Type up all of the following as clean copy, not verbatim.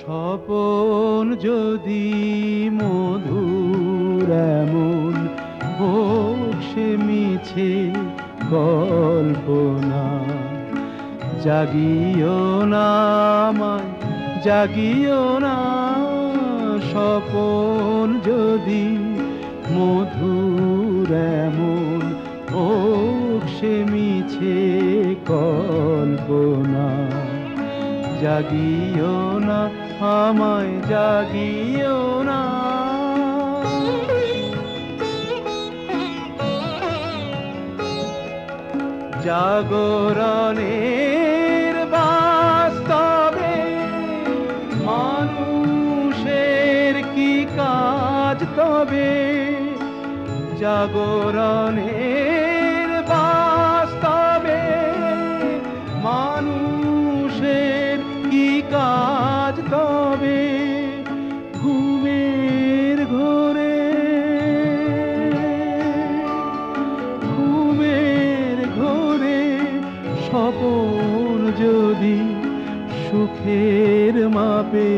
স্বপন যদি মধুর এমন হোক সে মিছে কল্পনা, জাগিও না আমায়, জাগিও না। স্বপন যদি মধুর এমন হোক সে মিছে কল্পনা, জাগিও না আমায়, জাগিও না। জাগরণের বাস্তবে মানুষের কি কাজ তবে? জাগরণের বাস্তবে মানুষের কি কাজ তবে? ঘুমের ঘোরে, ঘুমের ঘোরে স্বপন যদি সুখের মাপে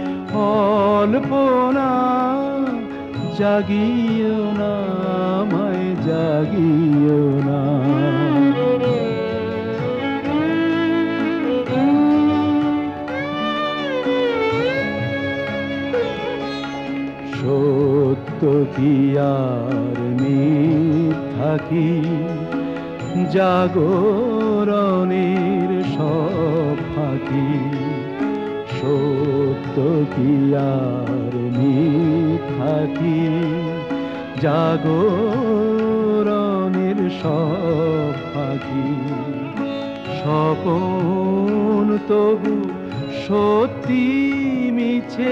কল্পনা, জাগিও না আমায়, জাগিও না। সত্য কি আর মিথ্যা কি, জাগরণের সব ফাঁকি? সত্য কি আর মিথ্যা কি, জাগরণের সব ফাঁকি? স্বপন তবু সত্যি মিছে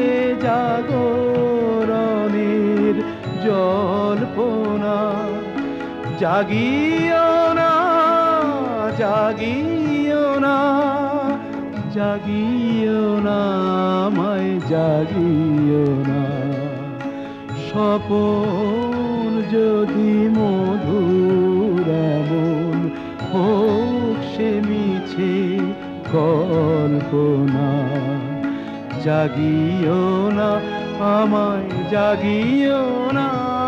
জাগরণের জল্পনা, জাগিও না, জাগিও না, জাগিও না আমায়, জাগিও না। স্বপন যদি মধুর এমন হোক সে মিছে কল্পনা, জাগিও না আমায়, জাগিও না।